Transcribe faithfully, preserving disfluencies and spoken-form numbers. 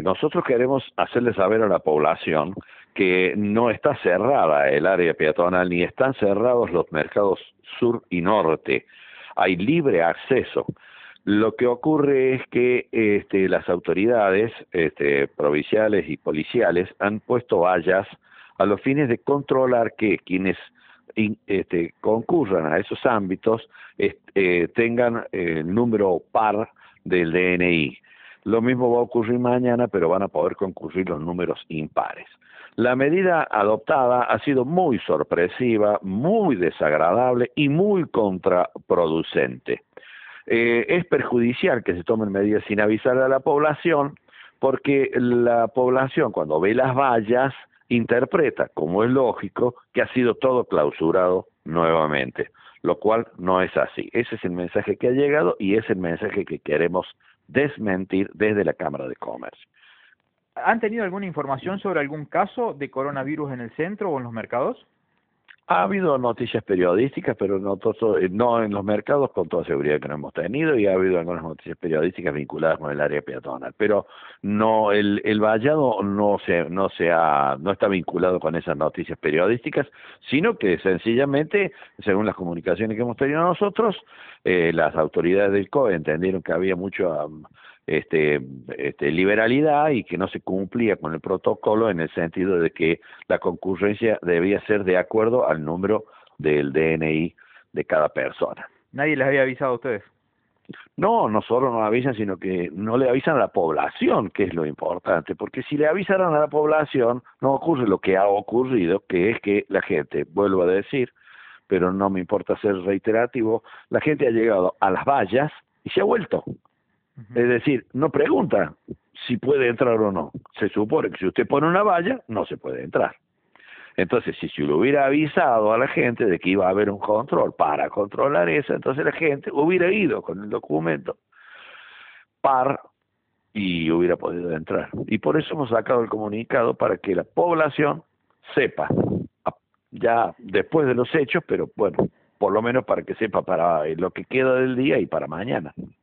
nosotros queremos hacerle saber a la población que no está cerrada el área peatonal, ni están cerrados los mercados sur y norte. Hay libre acceso. Lo que ocurre es que este, las autoridades este, provinciales y policiales han puesto vallas a los fines de controlar que quienes in, este, concurran a esos ámbitos este, eh, tengan el número par del D N I. Lo mismo va a ocurrir mañana, pero van a poder concurrir los números impares. La medida adoptada ha sido muy sorpresiva, muy desagradable y muy contraproducente. Eh, es perjudicial que se tomen medidas sin avisar a la población, porque la población cuando ve las vallas interpreta, como es lógico, que ha sido todo clausurado nuevamente, lo cual no es así. Ese es el mensaje que ha llegado y es el mensaje que queremos desmentir desde la Cámara de Comercio. ¿Han tenido alguna información sobre algún caso de coronavirus en el centro o en los mercados? Ha habido noticias periodísticas, pero no, todo, no en los mercados con toda seguridad que no hemos tenido, y ha habido algunas noticias periodísticas vinculadas con el área peatonal, pero no el, el vallado no se no se ha, no está vinculado con esas noticias periodísticas, sino que sencillamente, según las comunicaciones que hemos tenido nosotros, eh, las autoridades del C O E entendieron que había mucho um, Este, este, liberalidad y que no se cumplía con el protocolo en el sentido de que la concurrencia debía ser de acuerdo al número del D N I de cada persona. ¿Nadie les había avisado a ustedes? No, no solo nos avisan, sino que no le avisan a la población, que es lo importante, porque si le avisaran a la población no ocurre lo que ha ocurrido, que es que la gente, vuelvo a decir, pero no me importa ser reiterativo, la gente ha llegado a las vallas y se ha vuelto. Es decir, no pregunta si puede entrar o no. Se supone que si usted pone una valla, no se puede entrar. Entonces, si se le hubiera avisado a la gente de que iba a haber un control para controlar eso, entonces la gente hubiera ido con el documento par y hubiera podido entrar. Y por eso hemos sacado el comunicado para que la población sepa, ya después de los hechos, pero bueno, por lo menos para que sepa para lo que queda del día y para mañana.